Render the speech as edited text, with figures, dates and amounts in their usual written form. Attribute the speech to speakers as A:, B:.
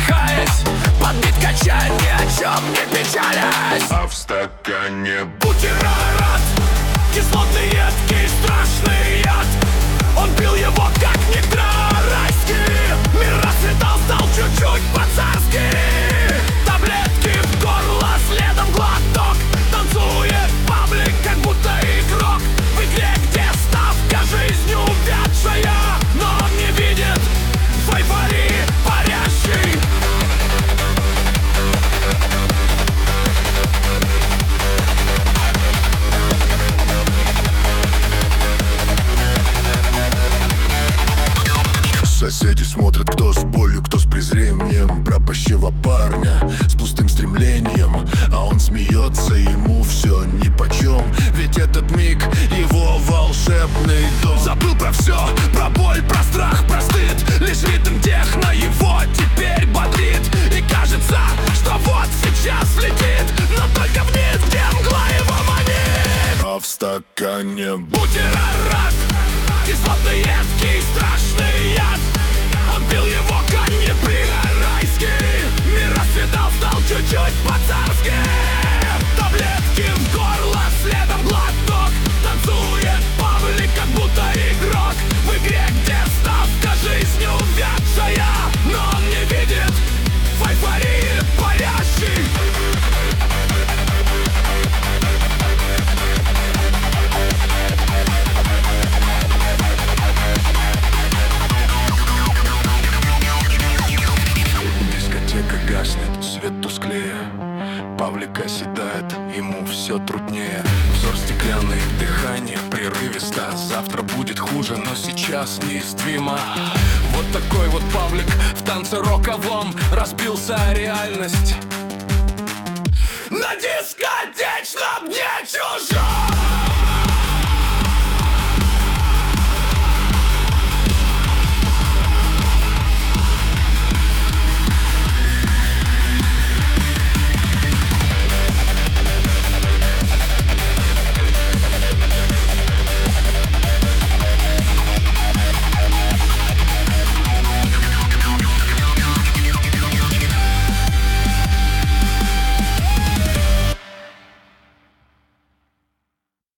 A: усмехаясь, подбит качает, ни о чем не печалясь.
B: А в стакане
A: бутерброд, кислотный, едкий, страшный яд. Он пил его как нектар райский. Мир расцветал, стал чуть-чуть по-царски. Таблетки в горло, следом глоток. Танцует паблик, как будто игрок в игре, где ставка жизнь увядшая. Но он не видит в эйфории парящий.
C: Соседи смотрят, кто с болью, кто с презрением. Пропащего парня с пустым стремлением, а он смеется, ему все нипочем. Ведь этот миг его волшебный дом.
A: Забыл про все, про боль, про страх, про стыд. Лишь ритм техно его теперь бодрит. И кажется, что вот сейчас летит, но только вниз, где мгла его манит.
C: А в стакане
A: бутерброд, кислотный, едкий, страшный яд. Он пил его как не райский. Мир расцветал, стал чуть-чуть по-царски. Таблетки в горло, следом глоток. Танцует паблик, как будто игрок в игре, где ставка жизнь увядшая. Но он не видит в эйфории парящий.
C: гаснет, свет тусклее. Павлик оседает, ему все труднее. Взор стеклянный, дыхание прерывисто. Завтра будет хуже, но сейчас неиствимо.
A: Вот такой вот Павлик в танце роковом разбился о реальность. На дискотечном дне чужом.